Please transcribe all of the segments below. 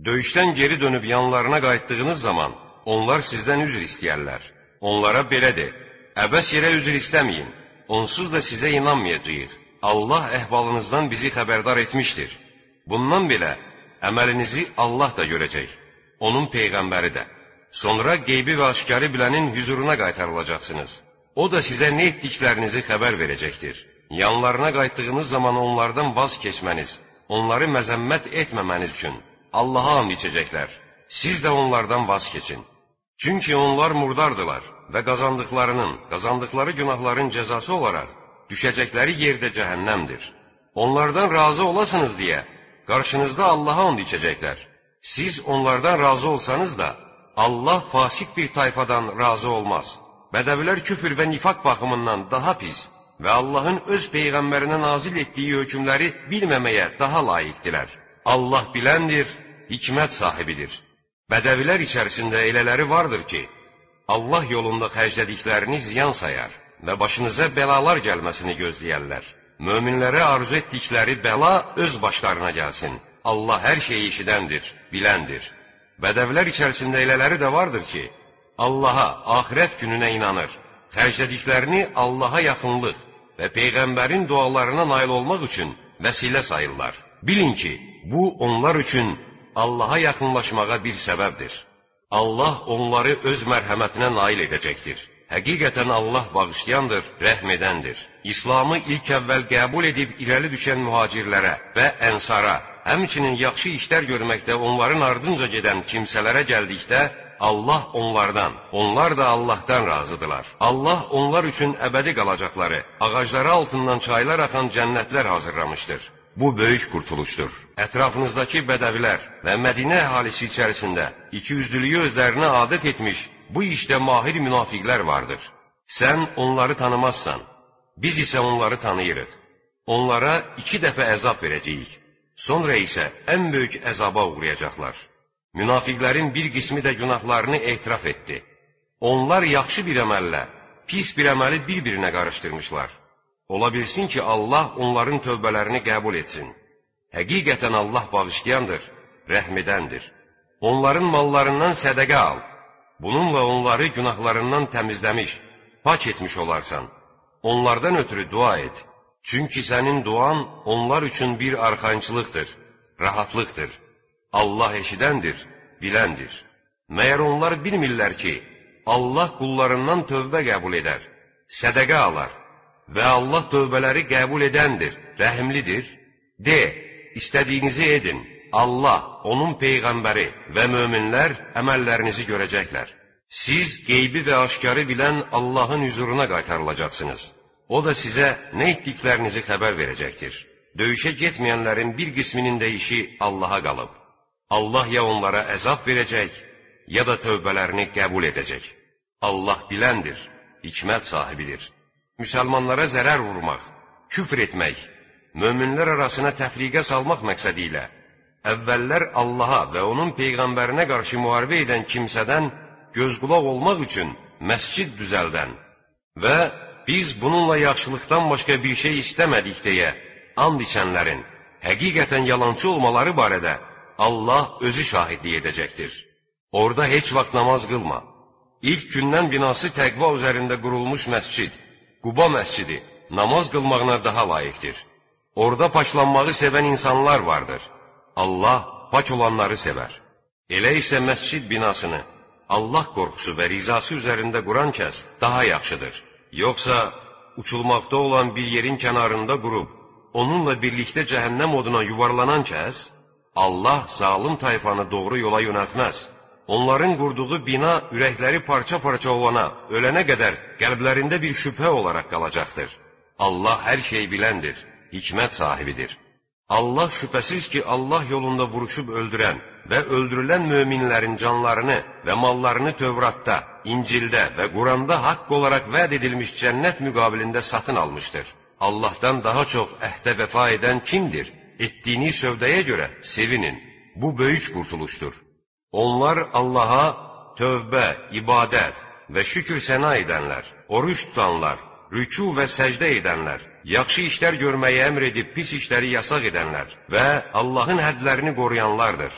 Döyüşdən geri dönüb yanlarına qayıtdığınız zaman, onlar sizdən üzr istəyərlər. Onlara belə de, əbəs yerə üzr istəməyin, onsuz da sizə inanmayacağıq. Allah əhvalınızdan bizi xəbərdar etmişdir. Bundan belə, əməlinizi Allah da görəcək, onun Peyğəmbəri də. Sonra qeybi və aşkarı bilənin hüzuruna qaytarılacaqsınız. O da sizə nə etdiklərinizi xəbər verəcəkdir. Yanlarına qayıtdığınız zaman onlardan vaz keçməniz, onları məzəmmət etməməniz üçün Allaha and içəcəklər. Siz də onlardan vaz keçin. Çünki onlar murdardılar və qazandıqları günahların cəzası olaraq düşəcəkləri yerdə cəhənnəmdir. Onlardan razı olasınız deyə qarşınızda Allaha and içəcəklər. Siz onlardan razı olsanız da, Allah fasik bir tayfadan razı olmaz. Bədəvilər küfür və nifaq baxımından daha pis və Allahın öz Peyğəmbərinə nazil etdiyi hökmləri bilməməyə daha layiqdilər. Allah biləndir, hikmət sahibidir. Bədəvilər içərisində elələri vardır ki, Allah yolunda xərclədiklərini ziyan sayar və başınıza bəlalar gəlməsini gözləyərlər. Möminlərə arzu etdikləri bəla öz başlarına gəlsin. Allah hər şeyi eşidəndir, biləndir. Bədəvilər içərisində elələri də vardır ki, Allaha, axirət gününə inanır, xərclədiklərini Allaha yaxınlıq və Peyğəmbərin dualarına nail olmaq üçün vəsilə sayırlar. Bilin ki, bu onlar üçün Allaha yaxınlaşmağa bir səbəbdir. Allah onları öz mərhəmətinə nail edəcəkdir. Həqiqətən Allah bağışlayandır, rəhm edəndir. İslamı ilk əvvəl qəbul edib irəli düşən mühacirlərə və ənsara, həmçinin yaxşı işlər görməkdə onların ardınca gedən kimsələrə gəldikdə, Allah onlardan, onlar da Allahdan razıdırlar. Allah onlar üçün əbədi qalacaqları, ağacları altından çaylar axan cənnətlər hazırlamışdır. Bu böyük qurtuluşdur. Ətrafınızdakı bədəvilər və Mədinə əhalisi içərisində ikiyüzlülüyü özlərinə adət etmiş bu işdə mahir münafiqlər vardır. Sən onları tanımazsan, biz isə onları tanıyırıq. Onlara 2 dəfə əzab verəcəyik. Sonra isə ən böyük əzaba uğrayacaqlar. Münafiqlərin bir qismi də günahlarını etiraf etdi. Onlar yaxşı bir əməllə, pis bir əməli bir-birinə qarışdırmışlar. Ola bilsin ki, Allah onların tövbələrini qəbul etsin. Həqiqətən Allah bağışlayandır, rəhm edəndir. Onların mallarından sədəqə al. Bununla onları günahlarından təmizləmiş, pak etmiş olarsan. Onlardan ötürü dua et. Çünki sənin duan onlar üçün bir arxançılıqdır, rahatlıqdır. Allah eşidəndir, biləndir. Məyər onlar bilmirlər ki, Allah qullarından tövbə qəbul edər, sədəqə alar və Allah tövbələri qəbul edəndir, rəhimlidir. De, istədiyinizi edin, Allah, onun Peyğəmbəri və möminlər əməllərinizi görəcəklər. Siz qeybi və aşkarı bilən Allahın hüzuruna qaytarılacaqsınız. O da sizə nə etdiklərinizi xəbər verəcəkdir. Döyüşə getməyənlərin bir qisminin də işi Allaha qalıb. Allah ya onlara əzab verəcək, ya da tövbələrini qəbul edəcək. Allah biləndir, hikmət sahibidir. Müsəlmanlara zərər vurmaq, küfr etmək, möminlər arasına təfriqə salmaq məqsədi ilə əvvəllər Allaha və onun Peyğəmbərinə qarşı müharibə edən kimsədən gözqulaq olmaq üçün məscid düzəldən və biz bununla yaxşılıqdan başqa bir şey istəmədik deyə and içənlərin həqiqətən yalançı olmaları barədə Allah özü şahidlik edəcəkdir. Orada heç vaxt namaz qılma. İlk gündən binası təqva üzərində qurulmuş məscid, Quba məscidi, namaz qılmağına daha layiqdir. Orada paçlanmağı sevən insanlar vardır. Allah paç olanları sevər. Elə isə məscid binasını Allah qorxusu və rizası üzərində quran kəs daha yaxşıdır. Yoxsa uçulmaqda olan bir yerin kənarında qurub, onunla birlikdə cəhənnəm oduna yuvarlanan kəs, Allah zalım tayfanı doğru yola yönəltməz. Onların qurduğu bina ürəkləri parça-parça olana, ölənə qədər qəlblərində bir şübhə olaraq qalacaqdır. Allah hər şey biləndir, hikmət sahibidir. Allah şübhəsiz ki, Allah yolunda vuruşub öldürən və öldürülən möminlərin canlarını və mallarını Tövratda, İncildə və Quranda haqq olaraq vəd edilmiş cənnət müqabilində satın almışdır. Allahdan daha çox əhdə vəfa edən kimdir? Etdiyini sövdəyə görə sevinin. Bu böyük qurtuluşdur. Onlar Allaha tövbə, ibadət və şükür səna edənlər, oruç tutanlar, rükû və səcdə edənlər, yaxşı işlər görməyi əmr edib pis işləri yasaq edənlər və Allahın hədlərini qoruyanlardır.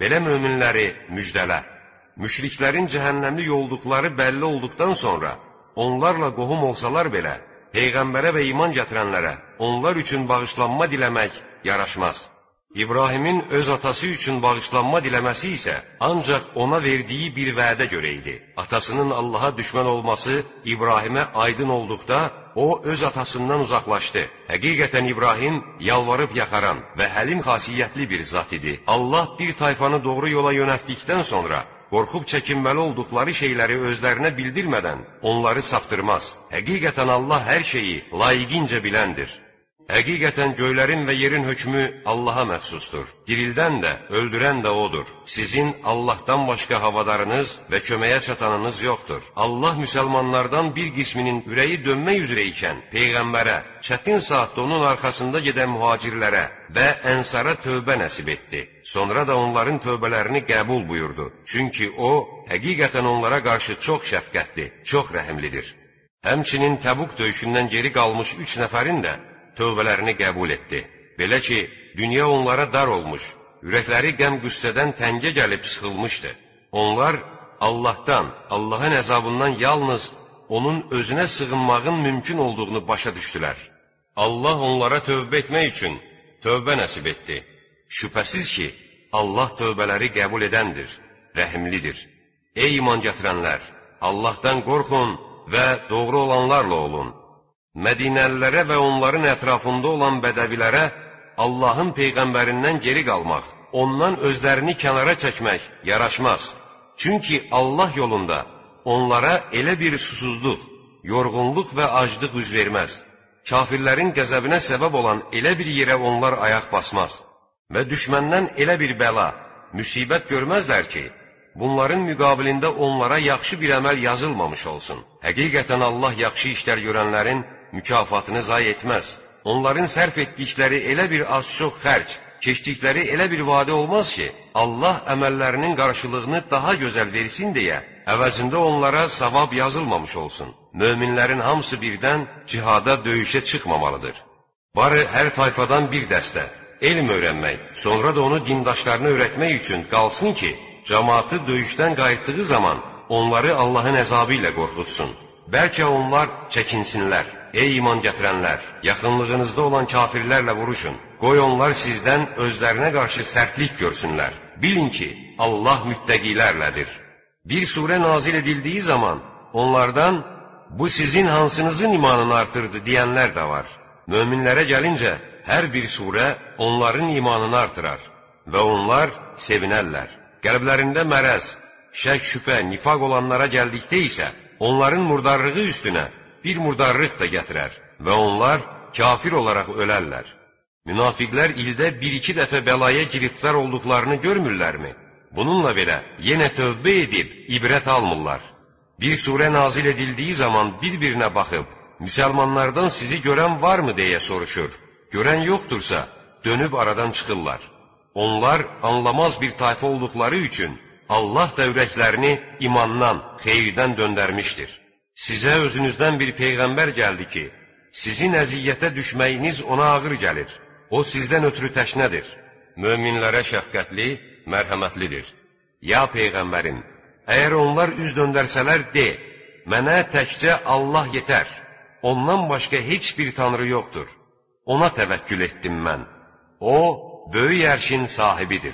Belə möminləri müjdələ. Müşriklərin cəhənnəmlik olduqları bəlli olduqdan sonra, onlarla qohum olsalar belə, Peyğəmbərə və iman gətirənlərə onlar üçün bağışlanma diləmək yaraşmaz. İbrahimin öz atası üçün bağışlanma diləməsi isə ancaq ona verdiyi bir vədə görə idi. Atasının Allaha düşmən olması İbrahimə aydın olduqda, o öz atasından uzaqlaşdı. Həqiqətən İbrahim yalvarıb yaxaran və həlim xasiyyətli bir zat idi. Allah bir tayfanı doğru yola yönəltdikdən sonra, qorxub çəkinməli olduqları şeyləri özlərinə bildirmədən onları saptırmaz. Həqiqətən Allah hər şeyi layiqincə biləndir. Həqiqətən göylərin və yerin hökmü Allaha məxsusdur. Dirildən də, öldürən də O'dur. Sizin Allahdan başqa havadarınız və köməyə çatanınız yoxdur. Allah müsəlmanlardan bir qisminin ürəyi dönmək üzrə ikən Peyğəmbərə, çətin saatda onun arxasında gedən mühacirlərə və ənsara tövbə nəsib etdi. Sonra da onların tövbələrini qəbul buyurdu. Çünki O, həqiqətən onlara qarşı çox şəfqətli, çox rəhimlidir. Həmçinin Təbuk döyüşündən geri qalmış 3 nəfərin də tövbələrini qəbul etdi. Belə ki, dünya onlara dar olmuş, ürəkləri qəm-qüssədən təngə gəlib sıxılmışdı. Onlar Allahdan, Allahın əzabından yalnız onun özünə sığınmağın mümkün olduğunu başa düşdülər. Allah onlara tövbə etmək üçün tövbə nəsib etdi. Şübhəsiz ki, Allah tövbələri qəbul edəndir, rəhimlidir. Ey iman gətirənlər, Allahdan qorxun və doğru olanlarla olun. Mədinəlilərə və onların ətrafında olan bədəvilərə Allahın Peyğəmbərindən geri qalmaq, ondan özlərini kənara çəkmək yaraşmaz. Çünki Allah yolunda onlara elə bir susuzluq, yorğunluq və aclıq üz verməz. Kafirlərin qəzəbinə səbəb olan elə bir yerə onlar ayaq basmaz. Və düşməndən elə bir bəla, müsibət görməzlər ki, bunların müqabilində onlara yaxşı bir əməl yazılmamış olsun. Həqiqətən Allah yaxşı işlər görənlərin mükafatını zayi etməz. Onların sərf etdikləri elə bir az-çox xərc, keçdikləri elə bir vadi olmaz ki, Allah əməllərinin qarşılığını daha gözəl versin deyə, əvəzində onlara savab yazılmamış olsun. Möminlərin hamısı birdən cihada, döyüşə çıxmamalıdır. Barı hər tayfadan bir dəstə, elm öyrənmək, sonra da onu dindaşlarına öyrətmək üçün qalsın ki, cəmaatı döyüşdən qayıtdığı zaman onları Allahın əzabı ilə qorxutsun. Bəlkə onlar çəkinsinlər. Ey iman gətirənlər, yaxınlığınızda olan kafirlərlə vuruşun. Qoy onlar sizdən özlərinə qarşı sərtlik görsünlər. Bilin ki, Allah müttəqilərlədir. Bir surə nazil edildiyi zaman onlardan bu sizin hansınızın imanını artırdı deyənlər də var. Möminlərə gəlincə, hər bir surə onların imanını artırar və onlar sevinərlər. Qəlblərində mərəz, şək, şübhə, nifaq olanlara gəldikdə isə onların murdarlığı üstünə bir murdarlıq da gətirər və onlar kafir olaraq ölərlər. Münafiqlər ildə 1-2 dəfə bəlaya giriftar olduqlarını görmürlərmi? Bununla belə yenə tövbə edib ibrət almırlar. Bir surə nazil edildiyi zaman bir-birinə baxıb, müsəlmanlardan sizi görən varmı deyə soruşur. Görən yoxdursa, dönüb aradan çıxırlar. Onlar anlamaz bir tayfa olduqları üçün Allah da ürəklərini imandan, xeyirdən döndərmişdir. Sizə özünüzdən bir Peyğəmbər gəldi ki, sizin əziyyətə düşməyiniz ona ağır gəlir. O sizdən ötürü təşnədir. Möminlərə şəfqətli, mərhəmətlidir. Ya Peyğəmbərim, əgər onlar üz döndərsələr de, mənə təkcə Allah yetər. Ondan başqa heç bir tanrı yoxdur. Ona təvəkkül etdim mən. O, böyük ərşin sahibidir.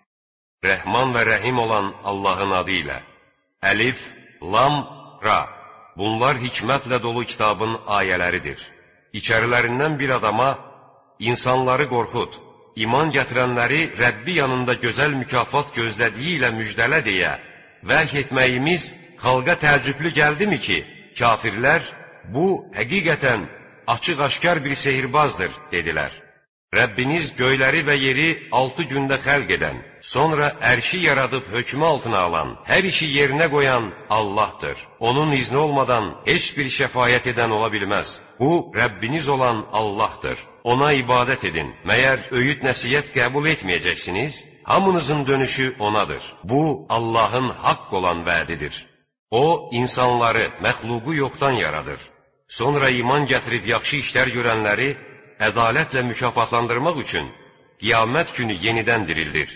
Rəhman və rəhim olan Allahın adı ilə. Əlif, Lam, Ra. Bunlar hikmətlə dolu kitabın ayələridir. İçərilərindən bir adama, insanları qorxut, iman gətirənləri Rəbbi yanında gözəl mükafat gözlədiyi ilə müjdələ deyə, vəhy etməyimiz xalqa təəccüblü gəldimi ki, kafirlər, bu həqiqətən açıq-aşkar bir sehirbazdır, dedilər. Rəbbiniz göyləri və yeri 6 gündə xəlq edən, sonra ərşi yaradıb hökmü altına alan, hər işi yerinə qoyan Allahdır. Onun izni olmadan heç bir şəfayət edən ola bilməz. Bu, Rəbbiniz olan Allahdır. Ona ibadət edin. Məyər öyüd nəsiyyət qəbul etməyəcəksiniz? Hamınızın dönüşü onadır. Bu, Allahın haqq olan vədidir. O, insanları, məxluqu yoxdan yaradır. Sonra iman gətirib yaxşı işlər görənləri ədalətlə mükafatlandırmaq üçün qiyamət günü yenidən dirildir.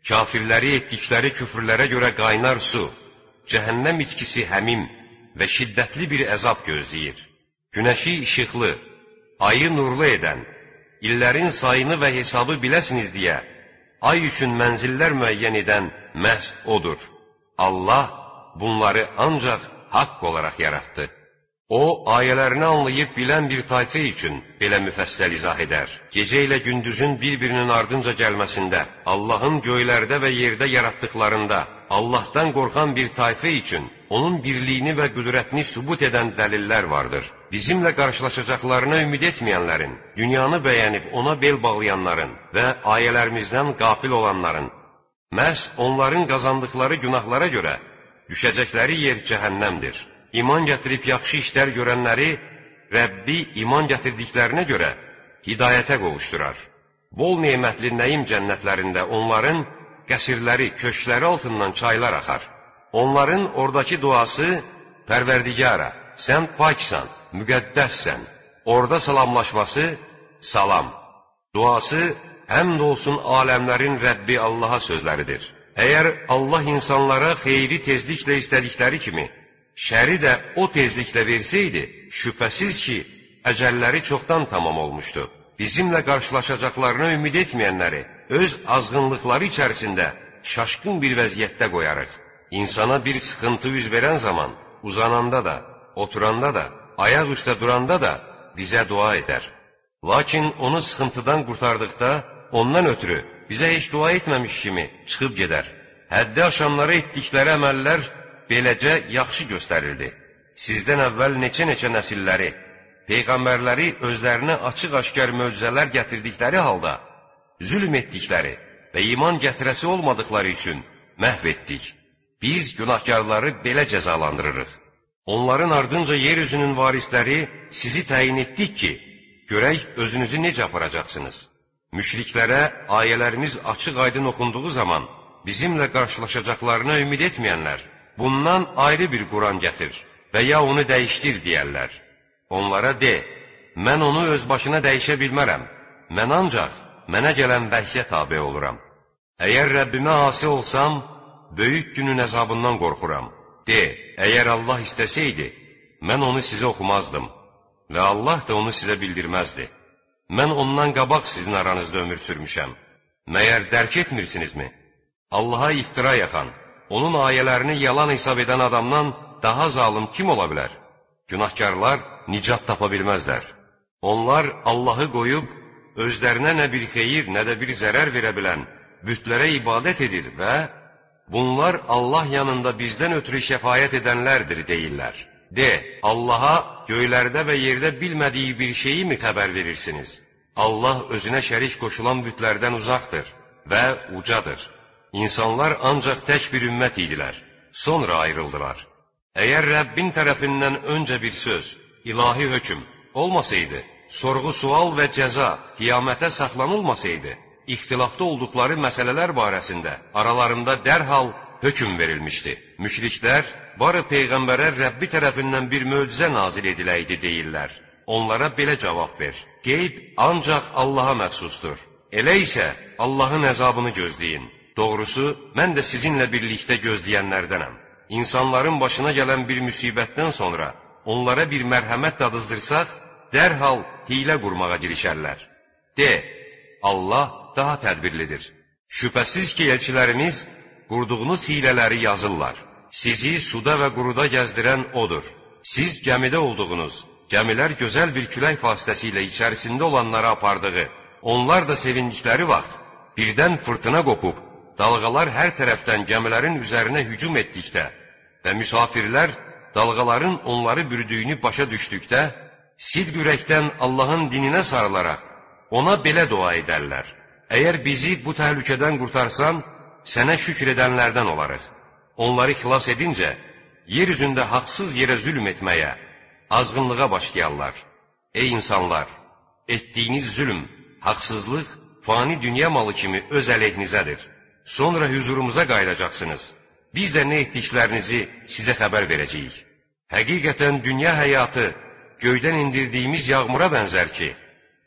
Kafirləri etdikləri küfrlərə görə qaynar su, cəhənnəm içkisi həmim və şiddətli bir əzab gözləyir. Günəşi işıqlı, ayı nurlu edən, illərin sayını və hesabı biləsiniz deyə, ay üçün mənzillər müəyyən edən məhz odur. Allah bunları ancaq haqq olaraq yaratdı. O, ayələrini anlayıb bilən bir tayfə üçün belə müfəssəl izah edər. Gecə ilə gündüzün bir-birinin ardınca gəlməsində, Allahın göylərdə və yerdə yaratdıqlarında, Allahdan qorxan bir tayfə üçün onun birliyini və qüdrətini sübut edən dəlillər vardır. Bizimlə qarşılaşacaqlarına ümid etməyənlərin, dünyanı bəyənib ona bel bağlayanların və ayələrimizdən qafil olanların, məhz onların qazandıqları günahlara görə düşəcəkləri yer cəhənnəmdir. İman gətirib yaxşı işlər görənləri Rəbbi iman gətirdiklərinə görə hidayətə qovuşdurar. Bol nemətli nəyim cənnətlərində onların qəsrləri, köşkləri altından çaylar axar. Onların oradakı duası Pərverdigara, sən paksan, müqəddəssən. Orada salamlaşması salam. Duası həmd olsun aləmlərin Rəbbi Allaha sözləridir. Əgər Allah insanlara xeyri tezliklə istədikləri kimi, şəri də o tezliklə versəydi, şübhəsiz ki, əcəlləri çoxdan tamam olmuşdu. Bizimlə qarşılaşacaqlarına ümid etməyənləri öz azğınlıqları içərisində şaşqın bir vəziyyətdə qoyarıq. İnsana bir sıxıntı üz verən zaman, uzananda da, oturanda da, ayaq üstə duranda da bizə dua edər. Lakin onu sıxıntıdan qurtardıqda, ondan ötürü bizə heç dua etməmiş kimi çıxıb gedər. Həddi aşanlara etdikləri əməllər beləcə yaxşı göstərildi. Sizdən əvvəl neçə-neçə nəsilləri, peyğəmbərləri özlərinə açıq-aşkar möcüzələr gətirdikləri halda, zülm etdikləri və iman gətirəsi olmadıkları üçün məhv etdik. Biz günahkarları belə cəzalandırırıq. Onların ardınca yeryüzünün varisləri sizi təyin etdik ki, görək özünüzü necə aparacaqsınız. Müşriklərə ayələrimiz açıq-aydın oxunduğu zaman bizimlə qarşılaşacaqlarına ümid etməyənlər, bundan ayrı bir Quran gətir və ya onu dəyişdir deyərlər. Onlara de, mən onu öz başına dəyişə bilmərəm, mən ancaq mənə gələn vəhyə tabe oluram. Əgər Rəbbimə asi olsam, böyük günün əzabından qorxuram. De, əgər Allah istəsəydi, mən onu sizə oxumazdım və Allah da onu sizə bildirməzdi. Mən ondan qabaq sizin aranızda ömür sürmüşəm. Məyər dərk etmirsinizmi? Allaha iftira yaxan, onun ayələrini yalan hesab edən adamdan daha zalım kim ola bilər? Günahkarlar nicat tapa bilməzlər. Onlar Allahı qoyub, özlərinə nə bir xeyir, nə də bir zərər verə bilən bütlərə ibadət edir və bunlar Allah yanında bizdən ötürü şəfayət edənlərdir deyirlər. De, Allaha göylərdə və yerdə bilmədiyi bir şeyi mi xəbər verirsiniz? Allah özünə şərik qoşulan bütlərdən uzaqdır və ucadır. İnsanlar ancaq tək bir ümmət idilər, sonra ayrıldılar. Əgər Rəbbin tərəfindən öncə bir söz, ilahi hökm olmasaydı, sorğu-sual və cəza qiyamətə saxlanılmasaydı, ixtilafda olduqları məsələlər barəsində aralarında dərhal hökm verilmişdi. Müşriklər, barı Peyğəmbərə Rəbbi tərəfindən bir möcüzə nazil ediləydi deyirlər. Onlara belə cavab ver, qeyb ancaq Allaha məxsusdur. Elə isə Allahın əzabını gözləyin. Doğrusu, mən də sizinlə birlikdə gözləyənlərdənəm. İnsanların başına gələn bir müsibətdən sonra onlara bir mərhəmət dadızdırsaq, dərhal hilə qurmağa girişərlər. De, Allah daha tədbirlidir. Şübhəsiz ki, elçilərimiz qurduğunuz hilələri yazırlar. Sizi suda və quruda gəzdirən odur. Siz gəmidə olduğunuz, gəmilər gözəl bir külək vasitəsilə içərisində olanlara apardığı, onlar da sevindikləri vaxt birdən fırtına qopub, dalğalar hər tərəfdən gəmilərin üzərinə hücum etdikdə və müsafirlər dalğaların onları bürüdüyünü başa düşdükdə, sidq ürəkdən Allahın dininə sarılaraq ona belə dua edərlər. Əgər bizi bu təhlükədən qurtarsan, sənə şükür edənlərdən olarıq. Onları xilas edincə, yer üzündə haqsız yerə zülm etməyə, azğınlığa başlayarlar. Ey insanlar! Etdiyiniz zülm, haqsızlıq, fani dünya malı kimi öz əleyhinizədir. Sonra hüzurumuza qayıdacaqsınız. Biz də nə etdiklərinizi sizə xəbər verəcəyik. Həqiqətən dünya həyatı göydən indirdiyimiz yağmura bənzər ki,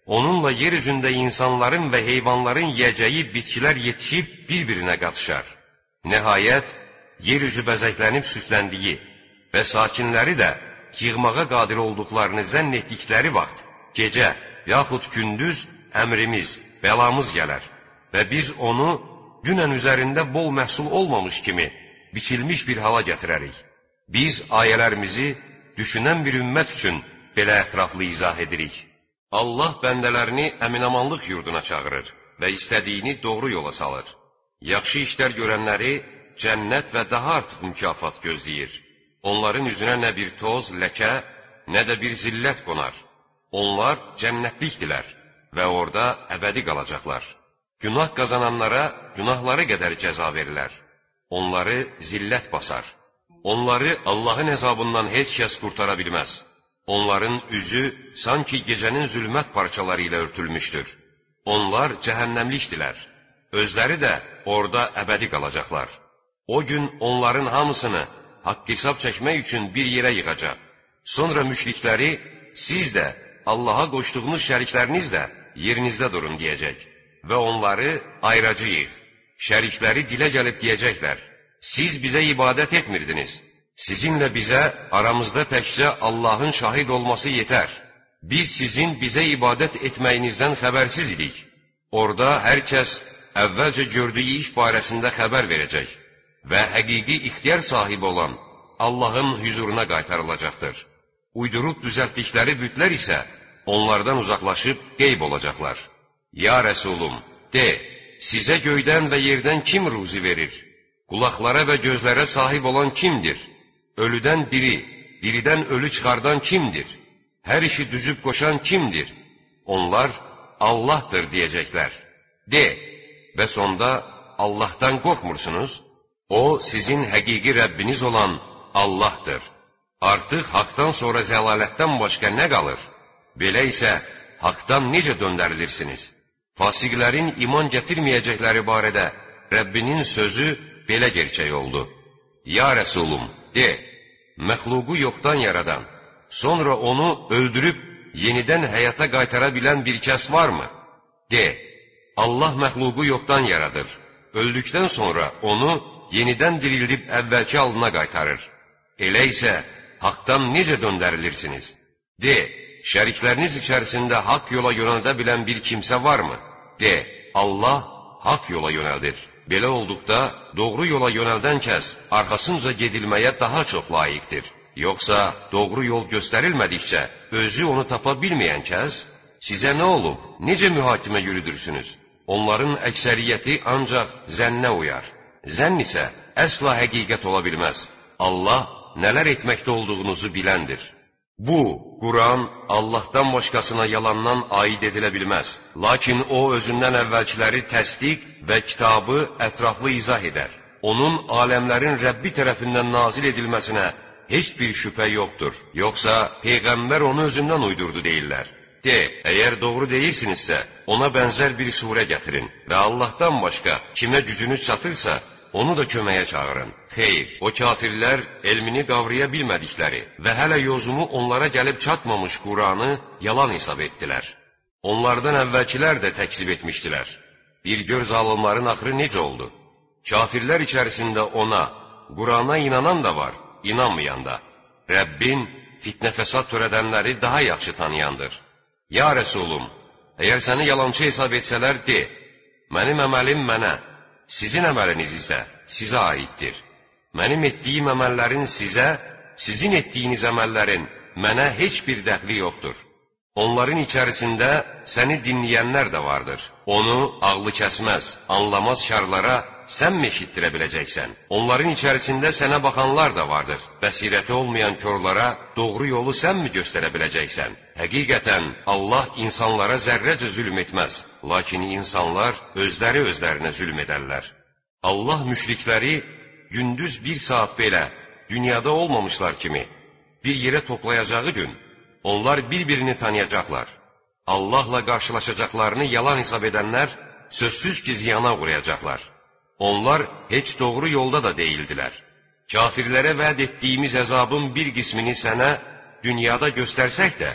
Onunla yer üzündə insanların və heyvanların yiyəcəyi bitkilər yetişib bir-birinə qatışar. Nəhayət, yer üzü bəzəklənib süsləndiyi və sakinləri də yığmağa qadir olduqlarını zənn etdikləri vaxt, gecə yaxud gündüz əmrimiz, bəlamız gələr və biz onu dünən üzərində bol məhsul olmamış kimi biçilmiş bir hala gətirərik. Biz ayələrimizi düşünən bir ümmət üçün belə ətraflı izah edirik. Allah bəndələrini əminamanlıq yurduna çağırır və istədiyini doğru yola salır. Yaxşı işlər görənləri cənnət və daha artıq mükafat gözləyir. Onların üzünə nə bir toz, ləkə, nə də bir zillət qonar. Onlar cənnətlikdirlər və orada əbədi qalacaqlar. Günah qazananlara günahları qədər cəza verilər. Onları zillət basar. Onları Allahın əzabından heç kəs qurtara bilməz. Onların üzü sanki gecənin zülmət parçaları ilə örtülmüşdür. Onlar cəhənnəmlikdirlər. Özləri də orada əbədi qalacaqlar. O gün onların hamısını haqq hesab çəkmək üçün bir yerə yığacaq. Sonra müşrikləri, siz də, Allaha qoşduğunuz şərikləriniz də yerinizdə durun deyəcək və onları ayıracağıq. Şərikləri dilə gəlib deyəcəklər, siz bizə ibadət etmirdiniz. Sizinlə bizə aramızda təkcə Allahın şahid olması yetər. Biz sizin bizə ibadət etməyinizdən xəbərsiz idik. Orada hər kəs əvvəlcə gördüyü iş barəsində xəbər verəcək və həqiqi ixtiyar sahibi olan Allahın hüzuruna qaytarılacaqdır. Uydurub düzəltdikləri bütlər isə onlardan uzaqlaşıb qeyb olacaqlar. Ya Rəsulum, de, sizə göydən və yerdən kim ruzi verir? Qulaqlara və gözlərə sahib olan kimdir? Ölüdən diri, diridən ölü çıxardan kimdir? Hər işi düzüb qoşan kimdir? Onlar Allahdır deyəcəklər. De, və sonda Allahdan qorxmursunuz? O, sizin həqiqi Rəbbiniz olan Allahdır. Artıq haqdan sonra zəlalətdən başqa nə qalır? Belə isə haqdan necə döndərilirsiniz? Fasiqlərin iman gətirməyəcəkləri barədə Rəbbinin sözü belə gerçək oldu. Ya Rəsulum, de, məxluqu yoxdan yaradan, sonra onu öldürüb yenidən həyata qaytara bilən bir kəs varmı? De, Allah məxluqu yoxdan yaradır. Öldükdən sonra onu yenidən dirildib əvvəlki halına qaytarır. Elə isə haqdan necə döndərilirsiniz? De, şərikləriniz içərisində haqq yola yönəldə bilən bir kimsə varmı? De, Allah haqq yola yönəldir. Belə olduqda, doğru yola yönəldən kəs arxasınca gedilməyə daha çox layiqdir. Yoxsa doğru yol göstərilmədikcə, özü onu tapa bilməyən kəs, sizə nə olub, necə mühakimə yürüdürsünüz? Onların əksəriyyəti ancaq zənnə uyar. Zənn isə əsla həqiqət ola bilməz. Allah nələr etməkdə olduğunuzu biləndir. Bu, Quran Allahdan başqasına yalandan aid edilə bilməz. Lakin o, özündən əvvəlkiləri təsdiq və kitabı ətraflı izah edər. Onun aləmlərin Rəbbi tərəfindən nazil edilməsinə heç bir şübhə yoxdur. Yoxsa Peyğəmbər onu özündən uydurdu deyirlər. De, əgər doğru deyirsinizsə, ona bənzər bir surə gətirin və Allahdan başqa kimə gücünüz çatırsa, onu da köməyə çağırın. Xeyr, o kafirlər elmini qavraya bilmədikləri və hələ yozumu onlara gəlib çatmamış Quranı yalan hesab etdilər. Onlardan əvvəlkilər də təkzib etmişdilər. Bir gör zalımların axırı necə oldu? Kafirlər içərisində ona, Qurana inanan da var, inanmayan da. Rəbbin fitnə fəsad törədənləri daha yaxşı tanıyandır. Ya Rəsulum, əgər səni yalançı hesab etsələr, de, mənim əməlim mənə, sizin əməliniz isə sizə aiddir. Mənim etdiyim əməllərin sizə, sizin etdiyiniz əməllərin mənə heç bir dəxli yoxdur. Onların içərisində səni dinləyənlər də vardır. Onu ağlı kəsməz, anlamaz şarlara sən mi eşitdirə biləcəksən? Onların içərisində sənə baxanlar da vardır. Bəsirəti olmayan körlara doğru yolu sən mi göstərə biləcəksən? Həqiqətən, Allah insanlara zərrəcə zülm etməz. Lakin insanlar özləri özlərinə zülm edərlər. Allah müşrikləri gündüz bir saat belə dünyada olmamışlar kimi bir yerə toplayacağı gün onlar bir-birini tanıyacaqlar. Allahla qarşılaşacaqlarını yalan hesab edənlər sözsüz ki ziyana uğrayacaqlar. Onlar heç doğru yolda da deyildilər. Kafirlərə vəd etdiyimiz əzabın bir qismini sənə dünyada göstərsək də,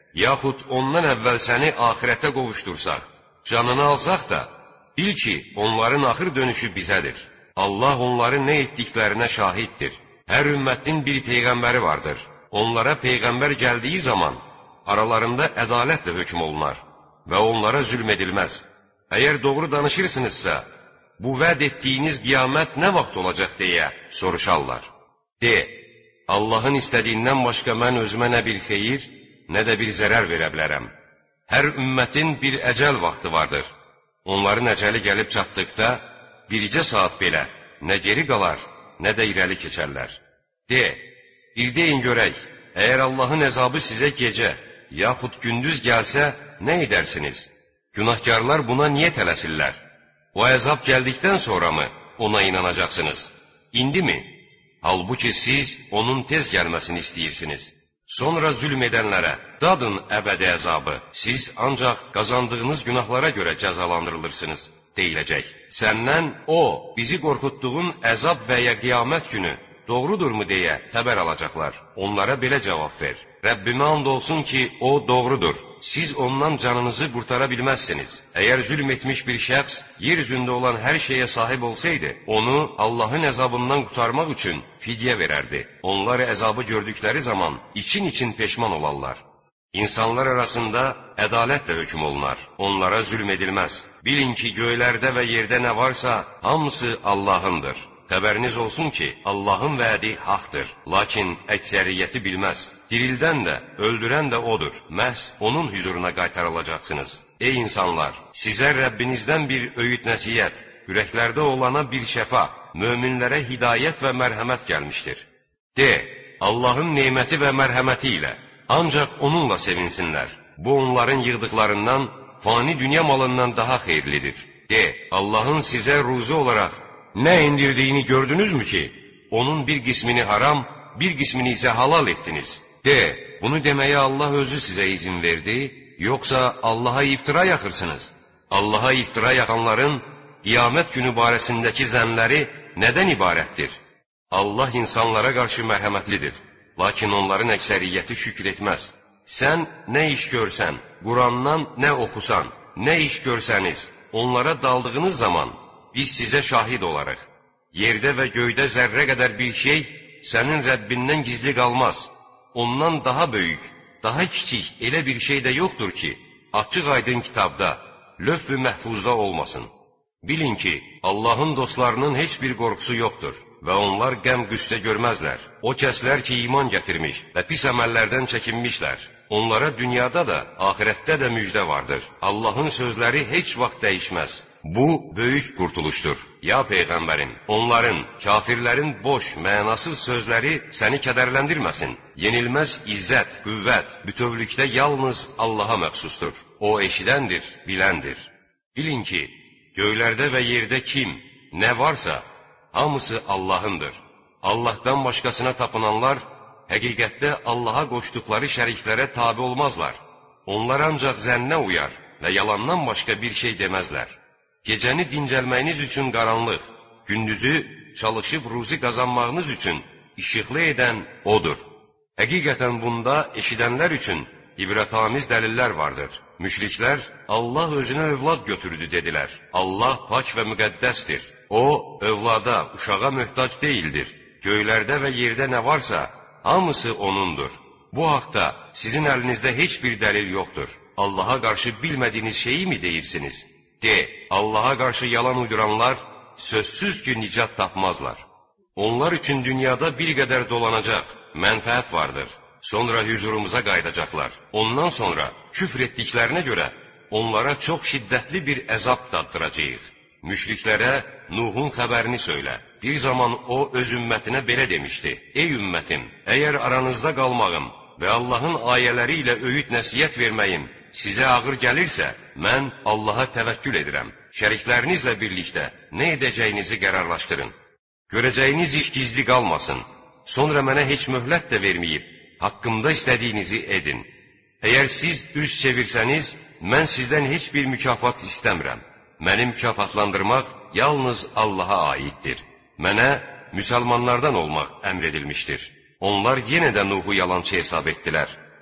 yaxud ondan əvvəl səni axirətə qovuşdursaq, canını alsaq da, bil ki, onların axır dönüşü bizədir. Allah onların nə etdiklərinə şahiddir. Hər ümmətin bir peyğəmbəri vardır. Onlara peyğəmbər gəldiyi zaman aralarında ədalətlə hökm olunar və onlara zülm edilməz. Əgər doğru danışırsınızsa, bu vəd etdiyiniz qiyamət nə vaxt olacaq deyə soruşarlar. De, Allahın istədiyindən başqa mən özümə nə bir xeyir, nə də bir zərər verə bilərəm. Hər ümmətin bir əcəl vaxtı vardır. Onların əcəli gəlib çatdıqda, bircə saat belə nə geri qalar, nə də irəli keçərlər. De, bir deyin görək, əgər Allahın əzabı sizə gecə, yaxud gündüz gəlsə, nə edərsiniz? Günahkarlar buna niyə tələsirlər? O əzab gəldikdən sonra mı ona inanacaqsınız? İndi mi? Halbuki siz onun tez gəlməsini istəyirsiniz. Sonra zülm edənlərə, dadın əbədi əzabı, siz ancaq qazandığınız günahlara görə cəzalandırılırsınız, deyiləcək. Səndən o, bizi qorxutduğun əzab və ya qiyamət günü doğrudurmu deyə xəbər alacaqlar. Onlara belə cavab ver. Rəbbimə and olsun ki, o doğrudur. Siz ondan canınızı qurtara bilməzsiniz. Əgər zülm etmiş bir şəxs yer üzündə olan hər şeyə sahib olsaydı, onu Allahın əzabından qurtarmaq üçün fidyə verərdi. Onlar əzabı gördükləri zaman için peşman olarlar. İnsanlar arasında ədalətlə hökm olunar. Onlara zülm edilməz. Bilin ki, göylərdə və yerdə nə varsa, hamısı Allahındır. Xəbəriniz olsun ki, Allahın vədi haqdır, lakin əksəriyyəti bilməz. Dirildən də, öldürən də odur. Məhz onun hüzuruna qaytarılacaqsınız. Ey insanlar, sizə Rəbbinizdən bir öyüd nəsiyyət, ürəklərdə olana bir şəfa, möminlərə hidayət və mərhəmət gəlmişdir. De, Allahın neməti və mərhəməti ilə, ancaq onunla sevinsinlər. Bu, onların yığdıqlarından, fani dünya malından daha xeyirlidir. De, Allahın sizə ruzi olaraq nə indirdiyini gördünüzmü ki, onun bir qismini haram, bir qismini isə halal etdiniz? De, bunu deməyə Allah özü sizə izin verdi, yoxsa Allaha iftira yaxırsınız? Allaha iftira yaxanların qiyamət günü barəsindəki zənləri nədən ibarətdir? Allah insanlara qarşı mərhəmətlidir, lakin onların əksəriyyəti şükür etməz. Sən nə iş görsən, Qurandan nə oxusan, nə iş görsəniz, onlara daldığınız zaman biz sizə şahid olarıq. Yerdə və göydə zərrə qədər bir şey sənin Rəbbindən gizli qalmaz. Ondan daha böyük, daha kiçik elə bir şey də yoxdur ki, açıq aydın kitabda, lövh-ü məhfuzda olmasın. Bilin ki, Allahın dostlarının heç bir qorxusu yoxdur və onlar qəm-qüssə görməzlər. O kəslər ki, iman gətirmiş və pis əməllərdən çəkinmişlər, onlara dünyada da, axirətdə də müjdə vardır. Allahın sözləri heç vaxt dəyişməz. Bu, böyük qurtuluşdur. Ya Peyğəmbərim, onların, kafirlərin boş, mənasız sözləri səni kədərləndirməsin. Yenilməz izzət, qüvvət, bütövlükdə yalnız Allaha məxsusdur. O eşidəndir, biləndir. Bilin ki, göylərdə və yerdə kim, nə varsa, hamısı Allahındır. Allahdan başqasına tapınanlar, həqiqətdə Allaha qoşduqları şəriklərə tabi olmazlar. Onlar ancaq zənnə uyar və yalandan başqa bir şey deməzlər. Gecəni dincəlməyiniz üçün qaranlıq, gündüzü çalışıb ruzi qazanmağınız üçün işıqlı edən odur. Həqiqətən bunda eşidənlər üçün ibrətamiz dəlillər vardır. Müşriklər, Allah özünə övlad götürdü dedilər. Allah pak və müqəddəsdir. O, övlada, uşağa möhtac deyildir. Göylərdə və yerdə nə varsa, hamısı O'nundur. Bu haqda sizin əlinizdə heç bir dəlil yoxdur. Allaha qarşı bilmədiyiniz şeyi mi deyirsiniz? De, Allaha qarşı yalan uyduranlar sözsüz ki, nicat tapmazlar. Onlar üçün dünyada bir qədər dolanacaq, mənfəət vardır. Sonra hüzurumuza qayıdacaqlar. Ondan sonra küfr etdiklərinə görə onlara çox şiddətli bir əzab daddıracağıq. Müşriklərə Nuhun xəbərini söylə. Bir zaman o öz ümmətinə belə demişdi. Ey ümmətim, əgər aranızda qalmağım və Allahın ayələri ilə öyüd nəsiyyət verməyim sizə ağır gəlirsə, mən Allaha təvəkkül edirəm. Şəriklərinizlə birlikdə nə edəcəyinizi qərarlaşdırın. Görəcəyiniz iş gizli qalmasın. Sonra mənə heç möhlət də verməyib, haqqımda istədiyinizi edin. Əgər siz üz çevirsəniz, mən sizdən heç bir mükafat istəmirəm. Mənim mükafatlandırmaq yalnız Allaha aiddir. Mənə müsəlmanlardan olmaq əmr edilmişdir. Onlar yenə də Nuhu yalançı hesab etdilər.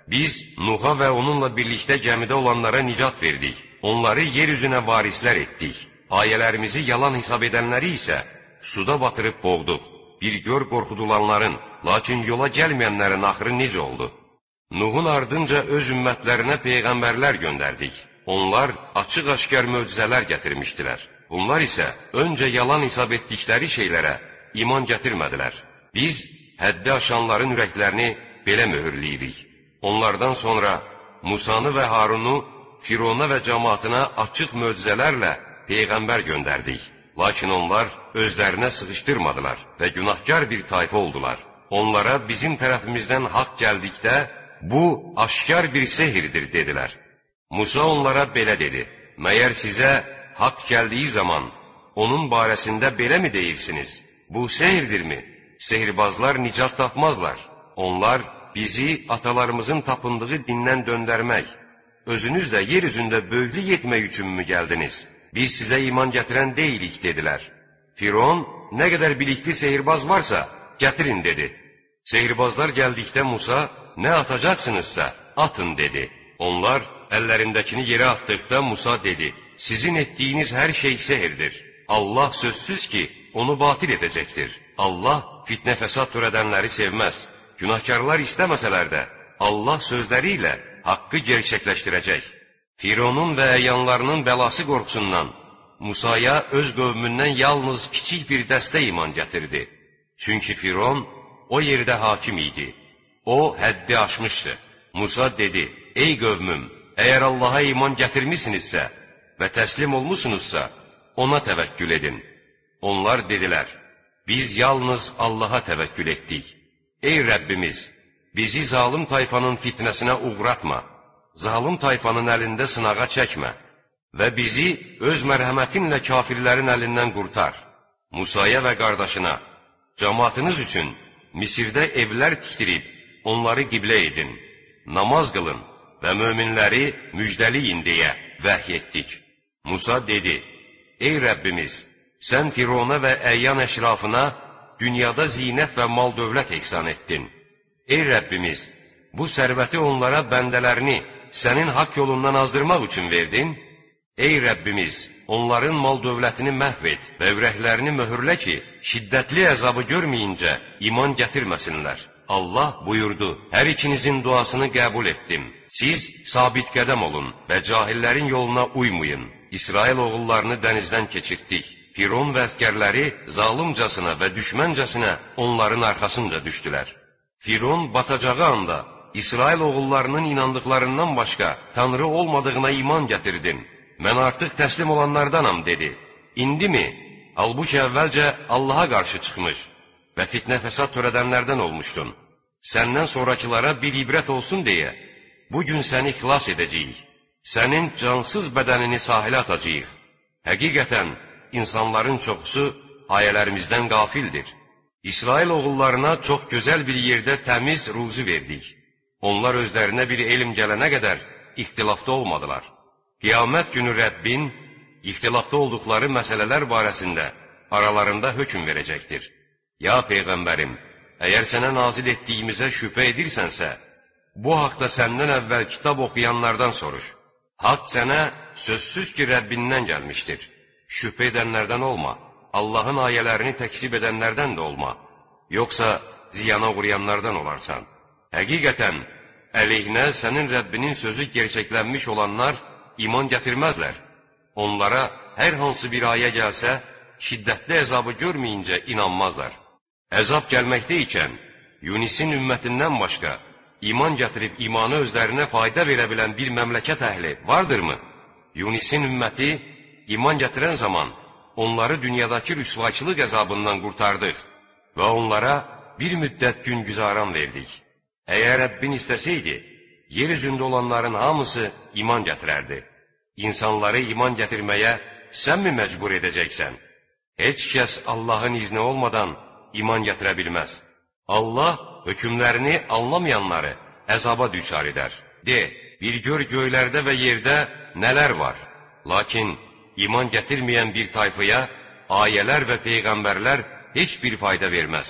Biz Nuha və onunla birlikdə gəmidə olanlara nicat verdik. Onları yeryüzünə varislər etdik. Ayələrimizi yalan hesab edənləri isə suda batırıb boğduq. Bir gör qorxudulanların, lakin yola gəlməyənlərin axırı necə oldu? Nuhun ardınca öz ümmətlərinə peyğəmbərlər göndərdik. Onlar açıq-aşkar möcüzələr gətirmişdilər. Bunlar isə öncə yalan hesab etdikləri şeylərə iman gətirmədilər. Biz həddi aşanların ürəklərini belə möhürləyirik. Onlardan sonra Musanı və Harunu Firona və cəmaatına açıq möcüzələrlə peyğəmbər göndərdik. Lakin onlar özlərinə sıxışdırmadılar və günahkar bir tayfa oldular. Onlara bizim tərəfimizdən haqq gəldikdə, bu aşkar bir sehirdir dedilər. Musa onlara belə dedi: məyər sizə haqq gəldiyi zaman onun barəsində belə mi deyirsiniz? Bu sehirdirmi? Sehirbazlar nicat tapmazlar. Onlar bizi atalarımızın tapındığı dindən döndərmək, özünüz də yer üzündə böyüklük etmək üçünmü gəldiniz? Biz sizə iman gətirən deyilik, dedilər. Firon, nə qədər bilikli sehirbaz varsa, gətirin, dedi. Sehirbazlar gəldikdə Musa, nə atacaqsınızsa, atın, dedi. Onlar əllərindəkini yerə atdıqda Musa dedi: sizin etdiyiniz hər şey sehirdir. Allah sözsüz ki, onu batil edəcəkdir. Allah fitnə fəsad törədənləri sevməz. Günahkarlar istəməsələr də, Allah sözləri ilə haqqı gerçəkləşdirəcək. Fironun və əyanlarının bəlası qorxusundan Musaya öz qövmündən yalnız kiçik bir dəstə iman gətirdi. Çünki Firon o yerdə hakim idi. O, həddi aşmışdı. Musa dedi: ey qövmüm, əgər Allaha iman gətirmisinizsə və təslim olmusunuzsa, ona təvəkkül edin. Onlar dedilər: biz yalnız Allaha təvəkkül etdik. Ey Rəbbimiz, bizi zalım tayfanın fitnəsinə uğratma, zalım tayfanın əlində sınağa çəkmə və bizi öz mərhəmətinlə kafirlərin əlindən qurtar. Musaya və qardaşına, cəmaatınız üçün Misirdə evlər tikdirib, onları qiblə edin, namaz qılın və möminləri müjdəliyin deyə vəhy etdik. Musa dedi: ey Rəbbimiz, sən Firona və əyyan əşrafına dünyada zinət və mal dövlət ehsan etdin. Ey Rəbbimiz, bu sərvəti onlara bəndələrini sənin haqq yolundan azdırmaq üçün verdin. Ey Rəbbimiz, onların mal dövlətini məhv et və ürəklərini möhürlə ki, şiddətli əzabı görməyincə iman gətirməsinlər. Allah buyurdu: hər ikinizin duasını qəbul etdim. Siz sabit qədəm olun və cahillərin yoluna uymayın. İsrail oğullarını dənizdən keçirtdik. Firon və əsgərləri zalımcasına və düşməncəsinə onların arxasınca düşdülər. Firon batacağı anda İsrail oğullarının inandıqlarından başqa Tanrı olmadığına iman gətirdim. Mən artıq təslim olanlardanam, dedi. İndi mi? Halbuki əvvəlcə Allaha qarşı çıxmış və fitnə fəsad törədənlərdən olmuşdun. Səndən sonrakılara bir ibrət olsun deyə, bugün səni xilas edəcəyik. Sənin cansız bədənini sahilə atacağıq. Həqiqətən, insanların çoxusu ayələrimizdən qafildir. İsrail oğullarına çox gözəl bir yerdə təmiz ruzi verdik. Onlar özlərinə bir elm gələnə qədər ixtilafda olmadılar. Qiyamət günü Rəbbin ixtilafda olduqları məsələlər barəsində aralarında hökm verəcəkdir. Ya Peyğəmbərim, əgər sənə nazil etdiyimizə şübhə edirsənsə, bu haqda səndən əvvəl kitab oxuyanlardan soruş. Haqq sənə sözsüz ki, Rəbbindən gəlmişdir. Şübhə edənlərdən olma, Allahın ayələrini təkzib edənlərdən də olma, yoxsa ziyana uğrayanlardan olarsan. Həqiqətən, əleyhinə sənin Rəbbinin sözü gerçəklənmiş olanlar iman gətirməzlər. Onlara hər hansı bir ayə gəlsə, şiddətli əzabı görməyincə inanmazlar. Əzab gəlməkdə ikən, Yunisin ümmətindən başqa, iman gətirib imanı özlərinə fayda verə bilən bir məmləkət əhli vardırmı? Yunisin ümməti iman gətirən zaman onları dünyadakı rüsvaçılıq əzabından qurtardıq və onlara bir müddət gün güzaran verdik. Əgər Rəbbin istəsəydi, yer üzündə olanların hamısı iman gətirərdi. İnsanları iman gətirməyə sən mi məcbur edəcəksən? Heç kəs Allahın izni olmadan iman gətirə bilməz. Allah hökmlərini anlamayanları əzaba düçar edər. De, bir gör göylərdə və yerdə nələr var. Lakin iman gətirməyən bir tayfaya ayələr və peyğəmbərlər heç bir fayda verməz.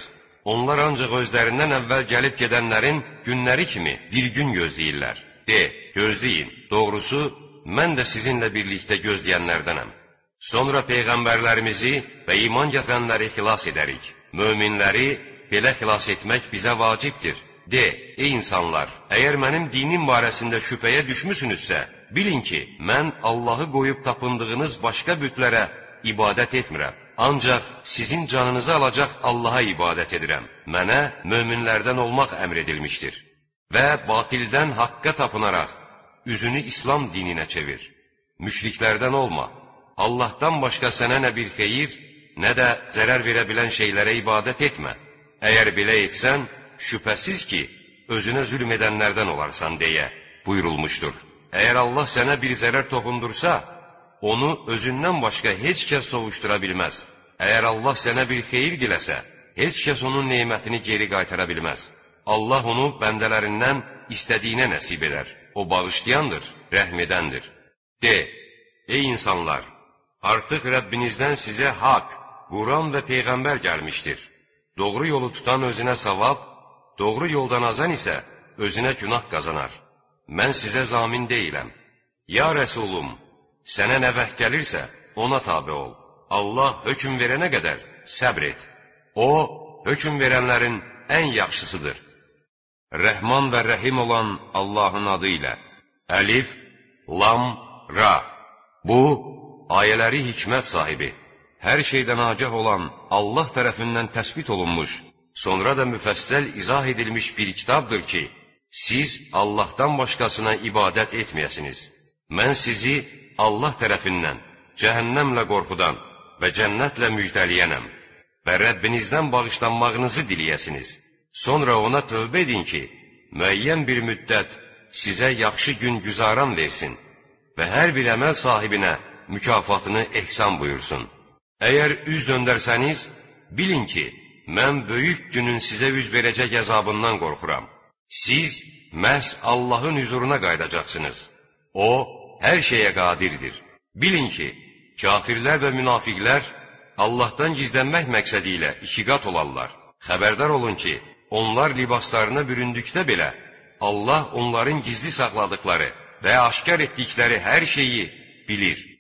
Onlar ancaq özlərindən əvvəl gəlib gedənlərin günləri kimi bir gün gözləyirlər. De, gözləyin, doğrusu, mən də sizinlə birlikdə gözləyənlərdənəm. Sonra peyğəmbərlərimizi və iman gətirənləri xilas edərik. Möminləri belə xilas etmək bizə vacibdir. De, ey insanlar, əgər mənim dinim barəsində şübhəyə düşmüsünüzsə, bilin ki, mən Allahı qoyub tapındığınız başqa bütlərə ibadət etmirəm. Ancaq sizin canınızı alacaq Allaha ibadət edirəm. Mənə möminlərdən olmaq əmr edilmişdir. Və batildən haqqa tapınaraq, üzünü İslam dininə çevir. Müşriklərdən olma. Allahdan başqa sənə nə bir xeyir, nə də zərər verə bilən şeylərə ibadət etmə. Əgər belə etsən, şübhəsiz ki, özünə zülm edənlərdən olarsan deyə buyurulmuşdur. Əgər Allah sənə bir zərər toxundursa, onu özündən başqa heç kəs sovuşdura bilməz. Əgər Allah sənə bir xeyir diləsə, heç kəs onun nemətini geri qaytara bilməz. Allah onu bəndələrindən istədiyinə nəsib edər. O bağışlayandır, rəhm edəndir. De, ey insanlar, artıq Rəbbinizdən sizə haqq, Quran və Peyğəmbər gəlmişdir. Doğru yolu tutan özünə savab, doğru yoldan azan isə özünə günah qazanar. Mən sizə zamin deyiləm. Ya Rəsulum, sənə nə vəh gəlirsə, ona tabi ol. Allah hökm verənə qədər səbr et. O, hökm verənlərin ən yaxşısıdır. Rəhman və Rəhim olan Allahın adı ilə. Əlif, Lam, Ra. Bu, ayələri hikmət sahibi, hər şeydən agah olan Allah tərəfindən təsbit olunmuş, sonra da müfəssəl izah edilmiş bir kitabdır ki, siz Allahdan başqasına ibadət etməyəsiniz. Mən sizi Allah tərəfindən cəhənnəmlə qorxudan və cənnətlə müjdəliyənəm və Rəbbinizdən bağışlanmağınızı diləyəsiniz. Sonra ona tövbə edin ki, müəyyən bir müddət sizə yaxşı gün güzaran versin və hər bir əməl sahibinə mükafatını ehsan buyursun. Əgər üz döndərsəniz, bilin ki, mən böyük günün sizə üz verəcək əzabından qorxuram. Siz məhz Allahın hüzuruna qaydacaqsınız. O, hər şeyə qadirdir. Bilin ki, kafirlər və münafiqlər Allahdan gizlənmək məqsədi ilə ikiqat olarlar. Xəbərdar olun ki, onlar libaslarına büründükdə belə, Allah onların gizli saxladıkları və aşkar etdikləri hər şeyi bilir.